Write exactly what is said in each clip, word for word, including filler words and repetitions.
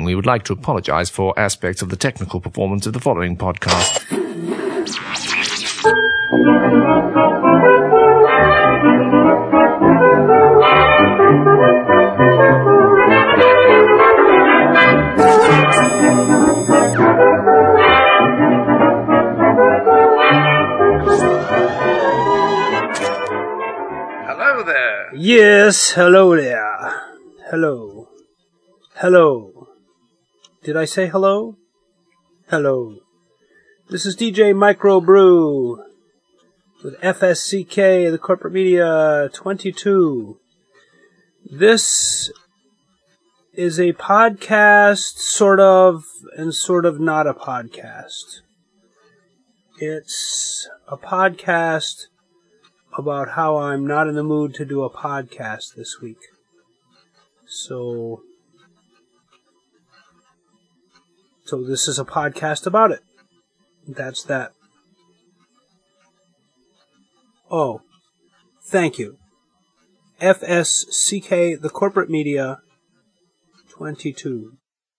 We would like to apologize for aspects of the technical performance of the following podcast. Hello there. Yes, hello there. Hello. Hello. Did I say hello? Hello. This is D J Microbrew with F S C K, the Corporate Media twenty-two. This is a podcast, sort of, and sort of not a podcast. It's a podcast about how I'm not in the mood to do a podcast this week. So, so this is a podcast about it. That's that. Oh, thank you. F S C K, the Corporate Media twenty-two.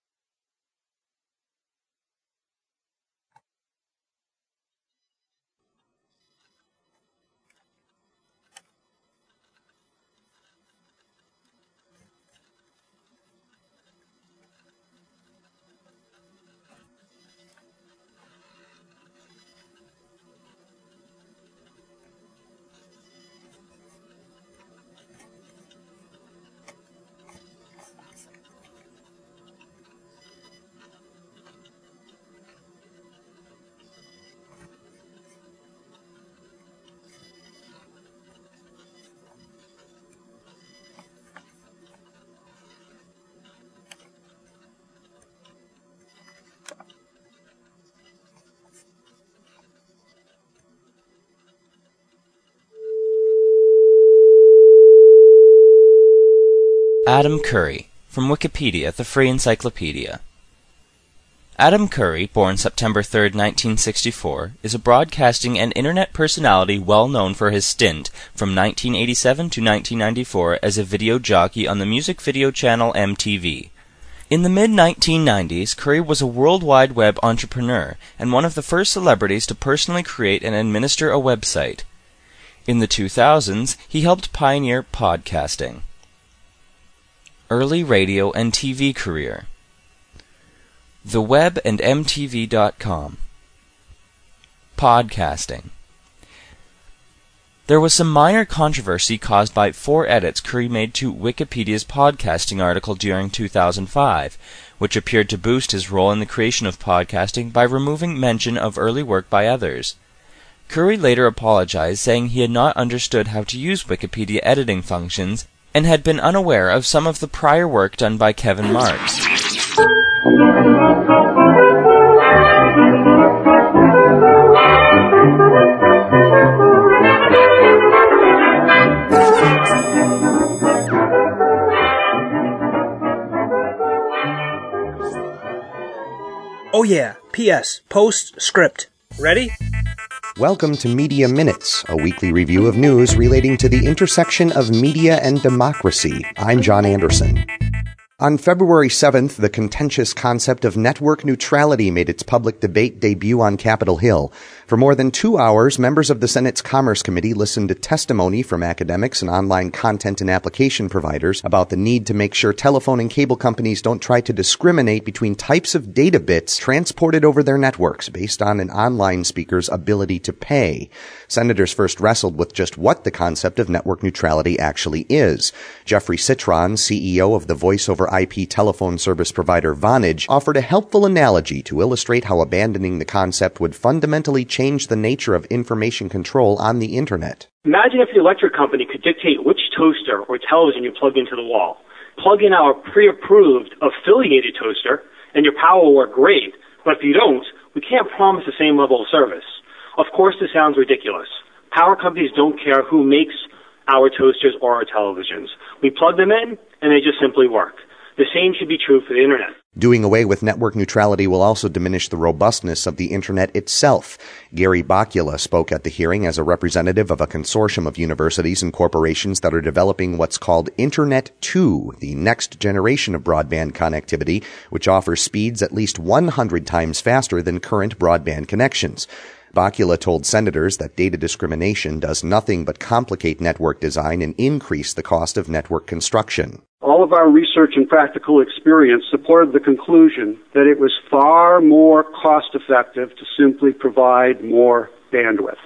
Adam Curry, from Wikipedia, the free encyclopedia. Adam Curry, born September third, nineteen sixty-four, is a broadcasting and internet personality well known for his stint from nineteen eighty-seven to nineteen ninety-four as a video jockey on the music video channel M T V. In the mid nineteen nineties, Curry was a World Wide Web entrepreneur and one of the first celebrities to personally create and administer a website. In the two thousands, he helped pioneer podcasting. Early radio and T V career. The Web and M T V dot com. Podcasting. There was some minor controversy caused by four edits Curry made to Wikipedia's podcasting article during two thousand five, which appeared to boost his role in the creation of podcasting by removing mention of early work by others. Curry later apologized, saying he had not understood how to use Wikipedia editing functions and had been unaware of some of the prior work done by Kevin Marks. Oh yeah, P S, postscript. Ready? Welcome to Media Minutes, a weekly review of news relating to the intersection of media and democracy. I'm John Anderson. On February seventh, the contentious concept of network neutrality made its public debate debut on Capitol Hill. For more than two hours, members of the Senate's Commerce Committee listened to testimony from academics and online content and application providers about the need to make sure telephone and cable companies don't try to discriminate between types of data bits transported over their networks based on an online speaker's ability to pay. Senators first wrestled with just what the concept of network neutrality actually is. Jeffrey Citron, C E O of the voice over I P telephone service provider Vonage, offered a helpful analogy to illustrate how abandoning the concept would fundamentally change the nature of information control on the internet. Imagine if the electric company could dictate which toaster or television you plug into the wall. Plug in our pre-approved affiliated toaster and your power will work great, but if you don't, we can't promise the same level of service. Of course, this sounds ridiculous. Power companies don't care who makes our toasters or our televisions. We plug them in and they just simply work. The same should be true for the Internet. Doing away with network neutrality will also diminish the robustness of the Internet itself. Gary Bokula spoke at the hearing as a representative of a consortium of universities and corporations that are developing what's called Internet two, the next generation of broadband connectivity, which offers speeds at least one hundred times faster than current broadband connections. Bokula told senators that data discrimination does nothing but complicate network design and increase the cost of network construction. All of our research and practical experience supported the conclusion that it was far more cost-effective to simply provide more bandwidth.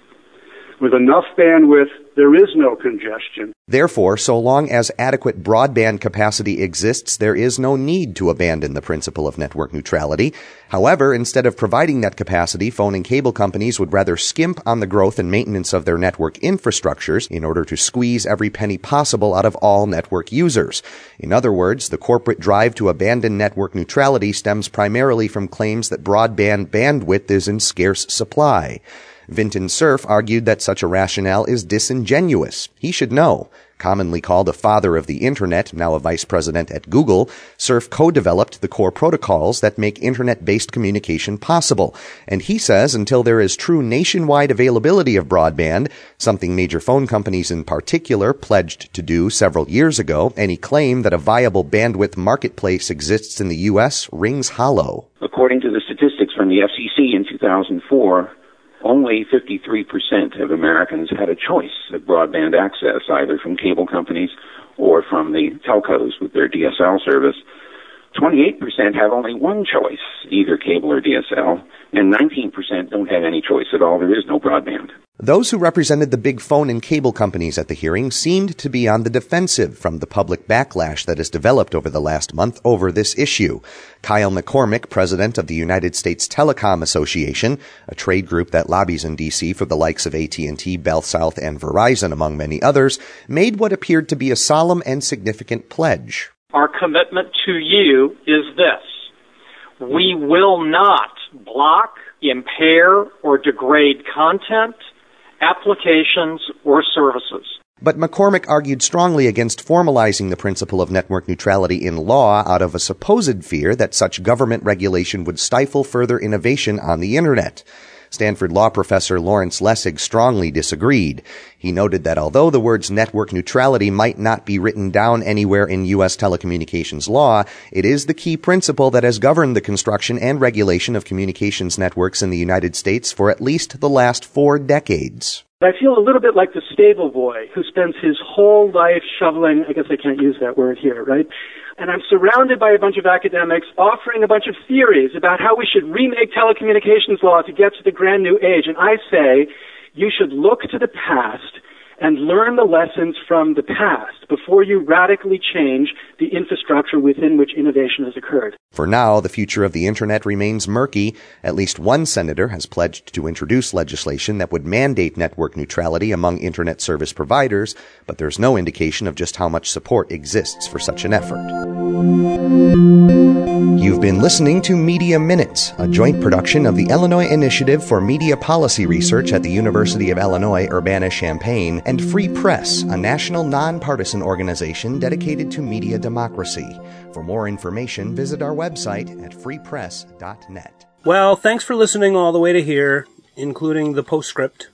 With enough bandwidth, there is no congestion. Therefore, so long as adequate broadband capacity exists, there is no need to abandon the principle of network neutrality. However, instead of providing that capacity, phone and cable companies would rather skimp on the growth and maintenance of their network infrastructures in order to squeeze every penny possible out of all network users. In other words, the corporate drive to abandon network neutrality stems primarily from claims that broadband bandwidth is in scarce supply. Vinton Cerf argued that such a rationale is disingenuous. He should know. Commonly called a father of the Internet, now a vice president at Google, Cerf co-developed the core protocols that make Internet-based communication possible. And he says until there is true nationwide availability of broadband, something major phone companies in particular pledged to do several years ago, any claim that a viable bandwidth marketplace exists in the U S rings hollow. According to the statistics from the F C C in two thousand four, only fifty-three percent of Americans had a choice of broadband access, either from cable companies or from the telcos with their D S L service. twenty-eight percent have only one choice, either cable or D S L, and nineteen percent don't have any choice at all. There is no broadband. Those who represented the big phone and cable companies at the hearing seemed to be on the defensive from the public backlash that has developed over the last month over this issue. Kyle McCormick, president of the United States Telecom Association, a trade group that lobbies in D C for the likes of A T and T, Bell South, and Verizon, among many others, made what appeared to be a solemn and significant pledge. Our commitment to you is this. We will not block, impair, or degrade content, applications, or services. But McCormick argued strongly against formalizing the principle of network neutrality in law out of a supposed fear that such government regulation would stifle further innovation on the Internet. Stanford law professor Lawrence Lessig strongly disagreed. He noted that although the words network neutrality might not be written down anywhere in U S telecommunications law, it is the key principle that has governed the construction and regulation of communications networks in the United States for at least the last four decades. I feel a little bit like the stable boy who spends his whole life shoveling, I guess I can't use that word here, right? And I'm surrounded by a bunch of academics offering a bunch of theories about how we should remake telecommunications law to get to the grand new age. And I say, you should look to the past and learn the lessons from the past before you radically change the infrastructure within which innovation has occurred. For now, the future of the Internet remains murky. At least one senator has pledged to introduce legislation that would mandate network neutrality among Internet service providers, but there's no indication of just how much support exists for such an effort. You've been listening to Media Minutes, a joint production of the Illinois Initiative for Media Policy Research at the University of Illinois Urbana-Champaign and Free Press, a national nonpartisan organization dedicated to media democracy. For more information, visit our website at free press dot net. Well, thanks for listening all the way to here, including the postscript.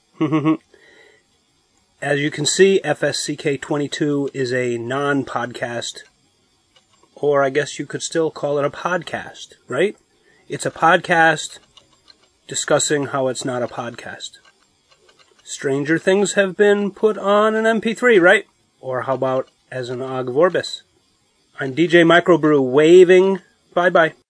As you can see, F S C K twenty-two is a non-podcast, or I guess you could still call it a podcast, right? It's a podcast discussing how it's not a podcast. Stranger things have been put on an M P three, right? Or how about as an Ogg Vorbis? I'm D J Microbrew waving bye-bye.